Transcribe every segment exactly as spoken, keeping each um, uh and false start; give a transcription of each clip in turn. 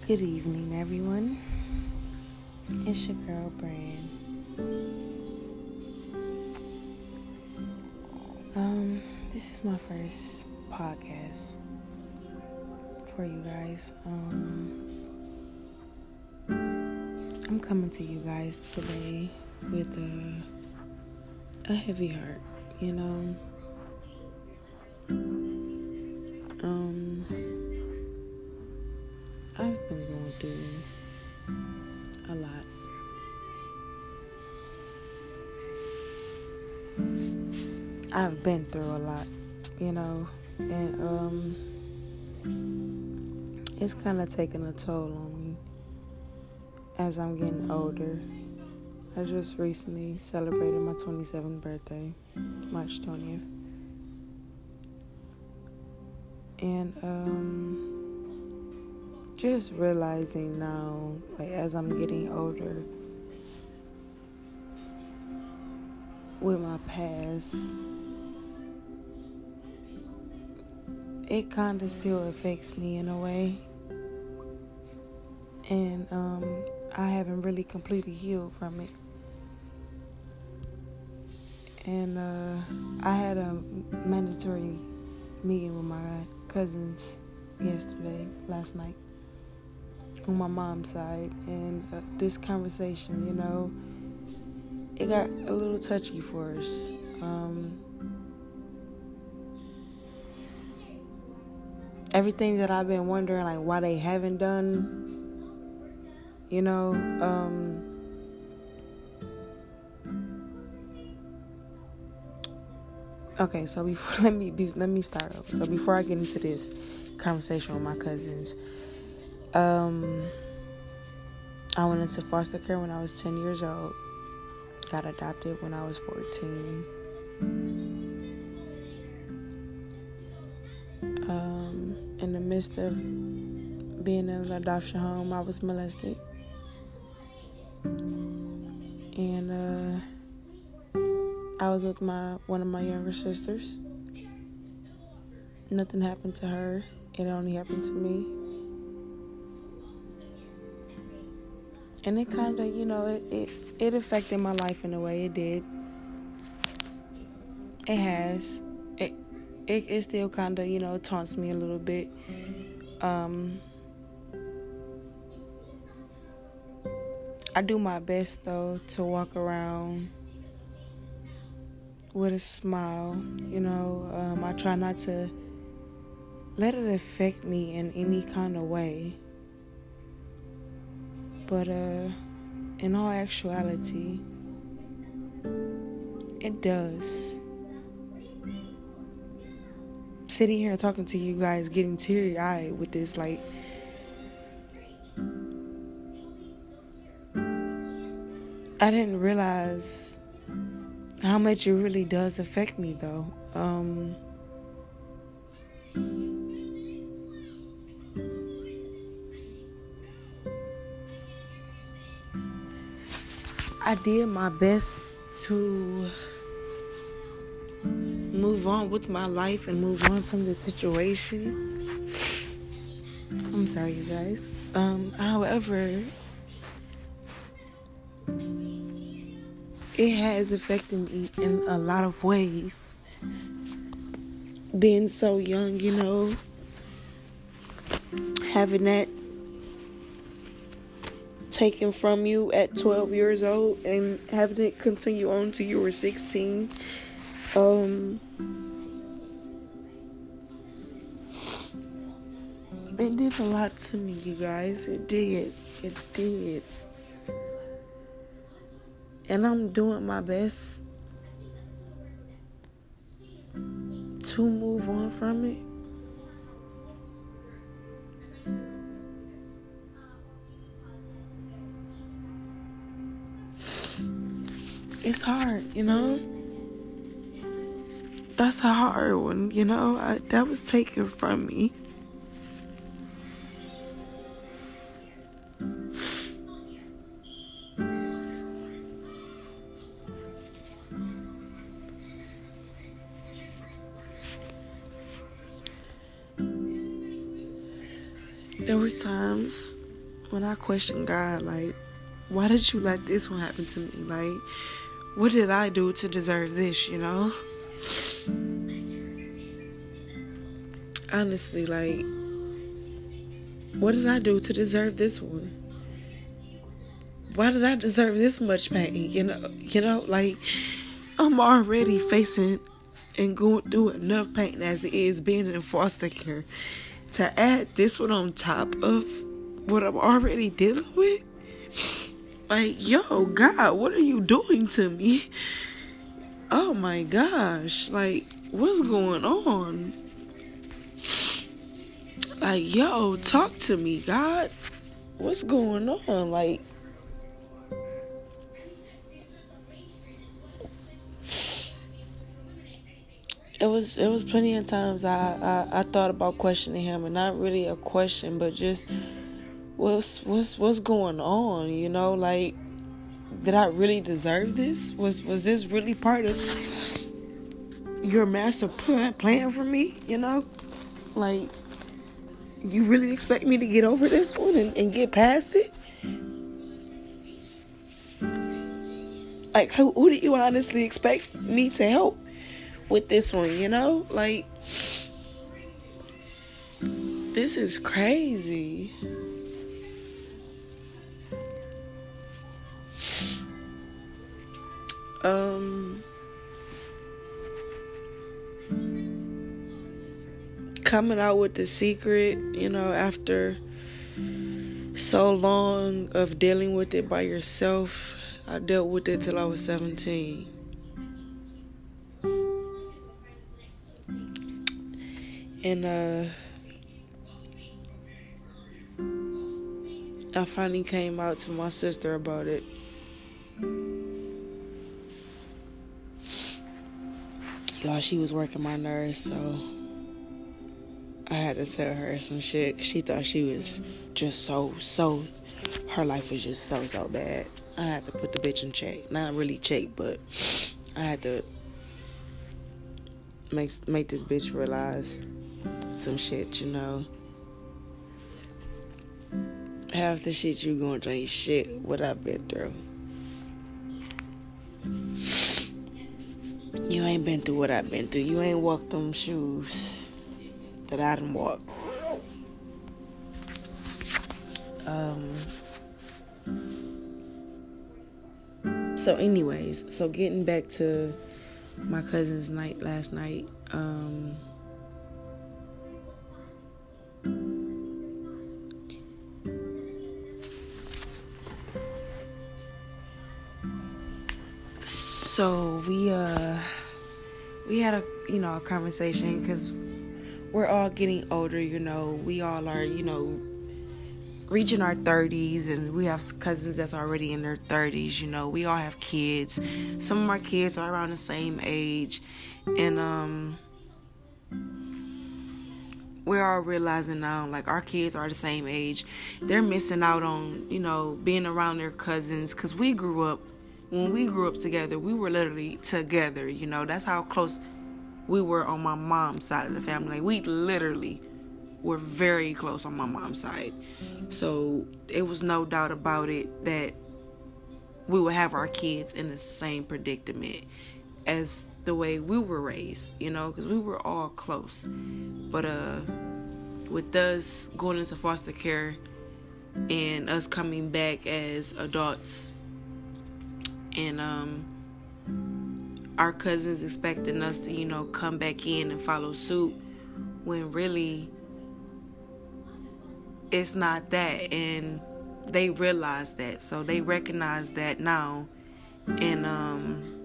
Good evening, everyone. It's your girl, Brand. Um, this is my first podcast for you guys. Um, I'm coming to you guys today with a, a heavy heart, you know. Um, I've been going through a lot. I've been through a lot, you know, and um, it's kind of taking a toll on me as I'm getting older. I just recently celebrated my twenty-seventh birthday, March twentieth, and um, just realizing now, like as I'm getting older, with my past, it kind of still affects me in a way, and um, I haven't really completely healed from it. And uh, I had a mandatory meeting with my cousins yesterday, last night, on my mom's side, and uh, this conversation, you know, it got a little touchy for us. Um, everything that I've been wondering, like, why they haven't done, you know, um, okay, so before, let me be, let me start over. So before I get into this conversation with my cousins, um, I went into foster care when I was ten years old, got adopted when I was fourteen. Um, in the midst of being in an adoption home, I was molested. And uh, I was with my one of my younger sisters. Nothing happened to her. It only happened to me. And it kind of, you know, it, it, it affected my life in a way. It did. It has. It it, it still kind of, you know, taunts me a little bit. Um, I do my best, though, to walk around with a smile, you know. Um, I try not to let it affect me in any kind of way. But uh, in all actuality, it does. Sitting here talking to you guys, getting teary-eyed with this, like, I didn't realize how much it really does affect me, though. Um, I did my best to move on with my life and move on from the situation. I'm sorry, you guys. Um, however, it has affected me in a lot of ways. Being so young, you know, having that taken from you at twelve years old and having it continue on till you were sixteen. Um, it did a lot to me, you guys. It did. It did. And I'm doing my best to move on from it. It's hard, you know. That's a hard one, you know. I, that was taken from me. There was times when I question God, like, why did you let this one happen to me? Like, what did I do to deserve this, you know? Honestly, like, what did I do to deserve this one? Why did I deserve this much pain? You know, you know, like, I'm already facing and going through enough pain as it is being in foster care. To add this one on top of what I'm already dealing with? Like, yo, God, what are you doing to me? Oh my gosh, like, what's going on? Like, yo, talk to me, God. What's going on? Like, it was it was plenty of times I, I, I thought about questioning him, and not really a question, but just what's what's what's going on, you know? Like, did I really deserve this? Was was this really part of your master plan, plan for me, you know? Like, you really expect me to get over this one and, and get past it? Like, who, who do you honestly expect me to help with this one, you know? Like, this is crazy. Um... Coming out with the secret, you know, after so long of dealing with it by yourself. I dealt with it till I was seventeen. And uh, I finally came out to my sister about it. Y'all, she was working my nerves, so I had to tell her some shit. She thought she was just so, so, her life was just so, so bad. I had to put the bitch in check. Not really check, but I had to make make this bitch realize some shit, you know. Half the shit you going through ain't shit what I've been through. You ain't been through what I've been through. You ain't walked them shoes that I done walked. Um. So, anyways, so getting back to my cousin's night last night. Um. So we uh we had a you know a conversation because we're all getting older, you know. We all are, you know, reaching our thirties, and we have cousins that's already in their thirties, you know. We all have kids. Some of our kids are around the same age, and um, we're all realizing now, like, our kids are the same age. They're missing out on, you know, being around their cousins, because we grew up, when we grew up together, we were literally together, you know. That's how close we were on my mom's side of the family. We literally were very close on my mom's side. So it was no doubt about it that we would have our kids in the same predicament as the way we were raised, you know, because we were all close. But uh, with us going into foster care and us coming back as adults, and um, our cousins expecting us to, you know, come back in and follow suit, when really it's not that. And they realize that, so they recognize that now. And um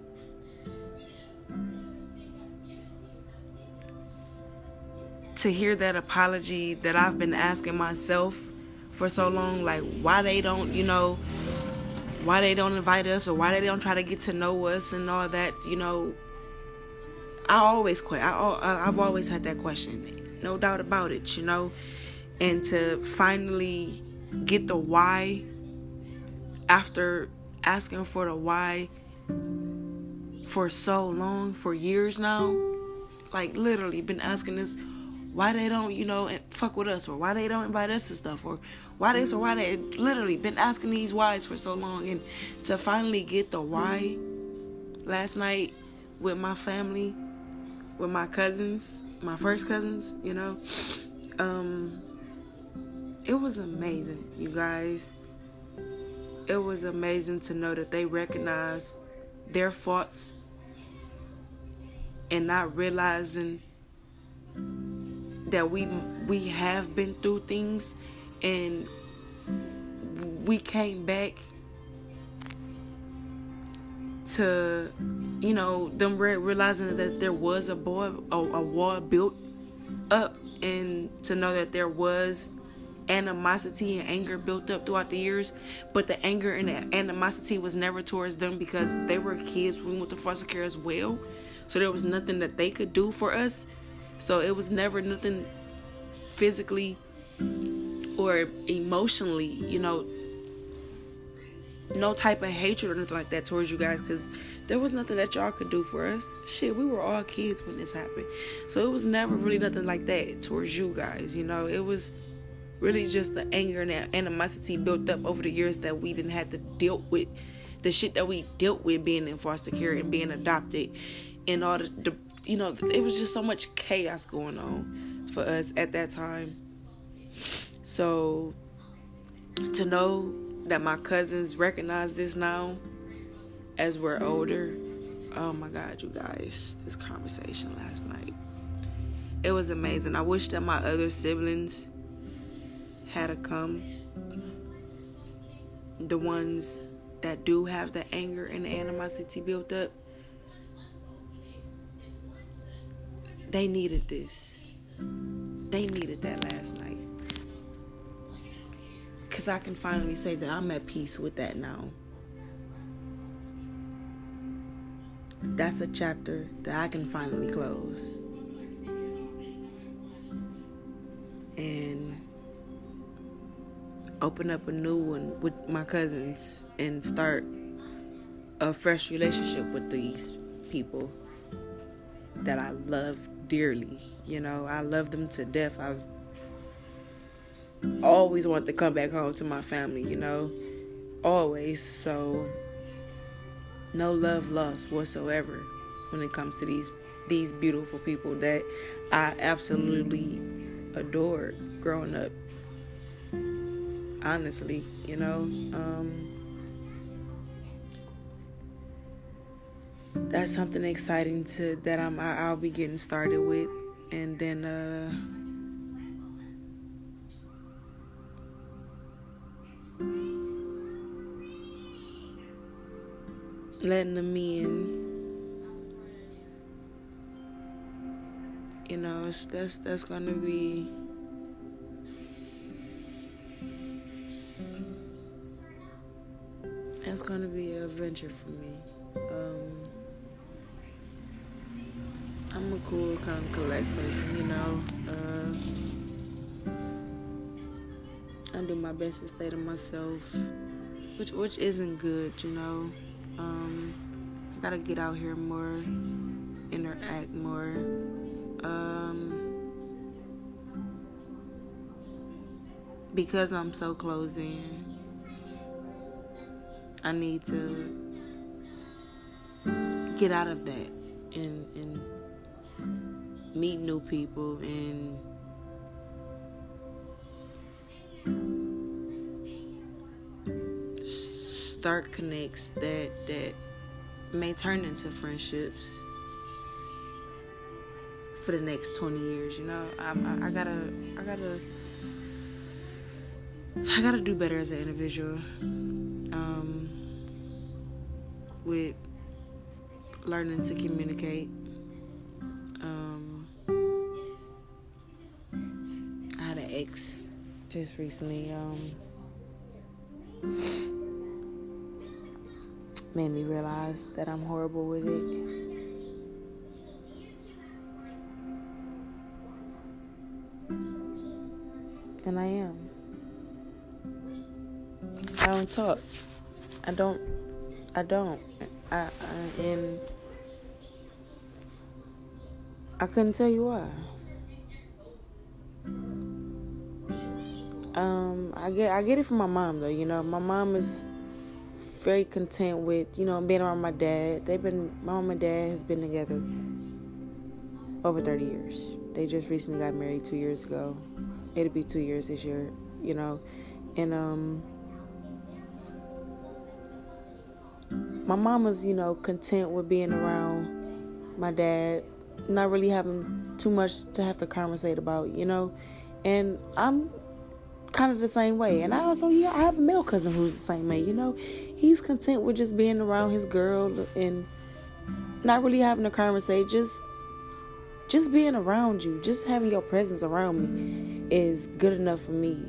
to hear that apology that I've been asking myself for so long, like, why they don't, you know, why they don't invite us, or why they don't try to get to know us and all that, you know, I always quit. I, I've always had that question, no doubt about it, you know. And to finally get the why, after asking for the why for so long, for years now, like literally been asking this, why they don't, you know, fuck with us, or why they don't invite us to stuff, or Why this or why that? Literally been asking these whys for so long, and to finally get the why last night with my family, with my cousins, my first cousins, you know, um, it was amazing, you guys. It was amazing to know that they recognize their faults and not realizing that we we have been through things, and we came back to, you know, them re- realizing that there was a, boy, a, a wall built up, and to know that there was animosity and anger built up throughout the years, but the anger and the animosity was never towards them because they were kids when we went to foster care as well. So there was nothing that they could do for us. So it was never nothing physically or emotionally, you know, no type of hatred or nothing like that towards you guys, because there was nothing that y'all could do for us. Shit, we were all kids when this happened. So it was never really nothing like that towards you guys, you know. It was really just the anger and the animosity built up over the years that we didn't have to deal with, the shit that we dealt with being in foster care and being adopted, and all the, the you know, it was just so much chaos going on for us at that time. So to know that my cousins recognize this now as we're older, oh my God, you guys, this conversation last night, it was amazing. I wish that my other siblings had to come, the ones that do have the anger and the animosity built up. They needed this. They needed that last night. Because I can finally say that I'm at peace with that now. That's a chapter that I can finally close. And open up a new one with my cousins and start a fresh relationship with these people that I love dearly. You know, I love them to death. I've always wanted to come back home to my family, you know, always. So no love lost whatsoever when it comes to these these beautiful people that I absolutely adored growing up. Honestly, you know, um, that's something exciting to that I'm I, I'll be getting started with, and then uh, letting them in. You know, it's, that's that's gonna be. It's going to be an adventure for me. Um, I'm a cool, kind of collect person, you know. Uh, I do my best to stay to myself, which which isn't good, you know. Um, I got to get out here more, interact more. Um, because I'm so closed in, I need to get out of that and, and meet new people and start connects that that may turn into friendships for the next twenty years. You know, I, I, I gotta, I gotta, I gotta do better as an individual. Um, with learning to communicate. Um, I had an ex just recently. Um, made me realize that I'm horrible with it. And I am. I don't talk. I don't. I don't. I, I and I couldn't tell you why. Um, I get I get it from my mom though. You know, my mom is very content with, you know, being around my dad. They've been my mom and dad has been together over thirty years. They just recently got married two years ago. It'll be two years this year. You know, and um, my mama's, you know, content with being around my dad, not really having too much to have to conversate about. You know, and I'm kind of the same way. And I also, yeah, I have a male cousin who's the same way. You know, he's content with just being around his girl and not really having a conversation. Just, just being around you, just having your presence around me is good enough for me.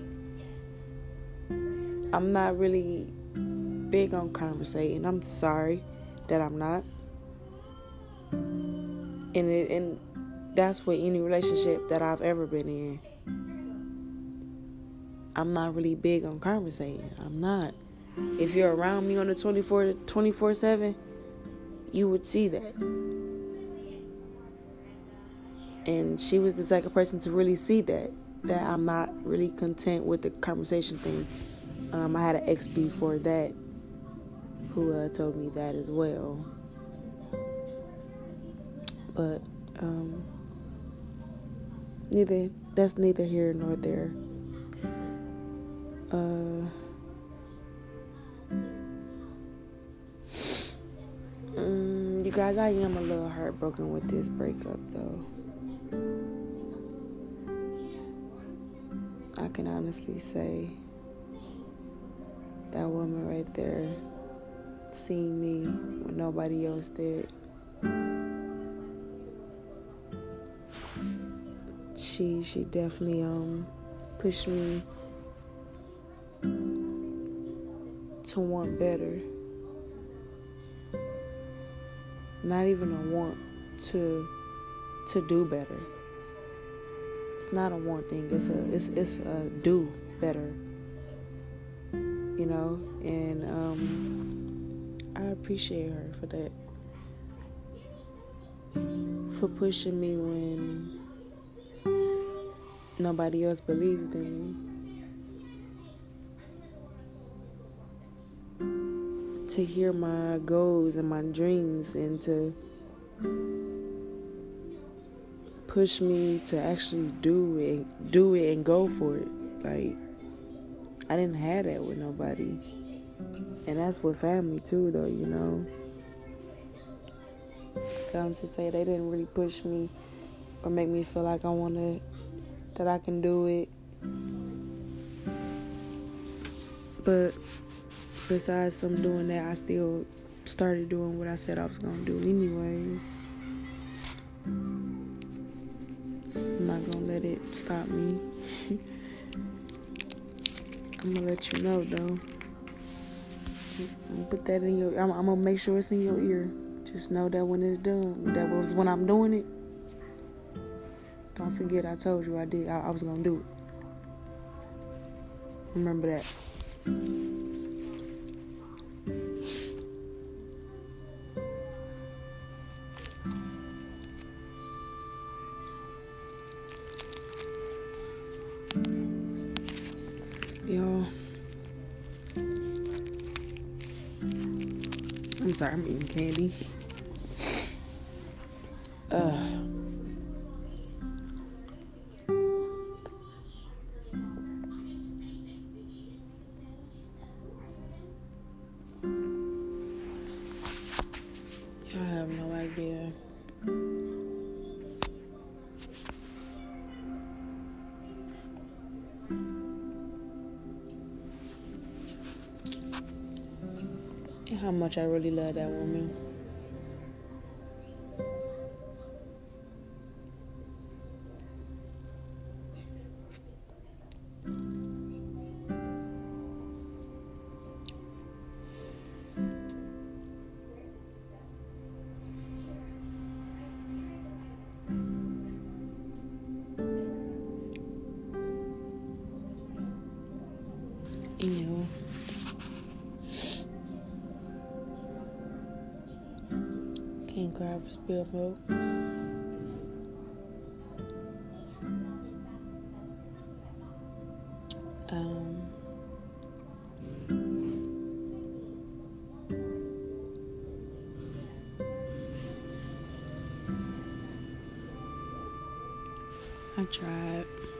I'm not really big on conversating. I'm sorry that I'm not. And it, and that's with any relationship that I've ever been in. I'm not really big on conversating. I'm not. If you're around me on the twenty-four seven, you would see that. And she was the second person to really see that. That I'm not really content with the conversation thing. Um, I had an ex before that who uh, told me that as well. But um, neither that's neither here nor there. Uh, mm, you guys, I am a little heartbroken with this breakup, though. I can honestly say that woman right there seen me when nobody else did. She she definitely um pushed me to want better. Not even a want to to do better. It's not a want thing. It's a it's it's a do better. You know, and um, I appreciate her for that. For pushing me when nobody else believed in me. To hear my goals and my dreams and to push me to actually do it, do it and go for it. Like, I didn't have that with nobody. And that's with family too, though, you know. Come to say they didn't really push me or make me feel like I wanna, that I can do it. But besides them doing that, I still started doing what I said I was gonna do anyways. I'm not gonna let it stop me. I'm gonna let you know though. I'm gonna put that in your, I'm, I'm gonna make sure it's in your ear. Just know that when it's done, that was when I'm doing it. Don't forget I told you I did, I, I was gonna do it. Remember that. Y'all, I'm sorry, I'm eating candy. Uh, I have no idea. How much I really love that woman. You know, can't cry for spilled milk. Um, I tried.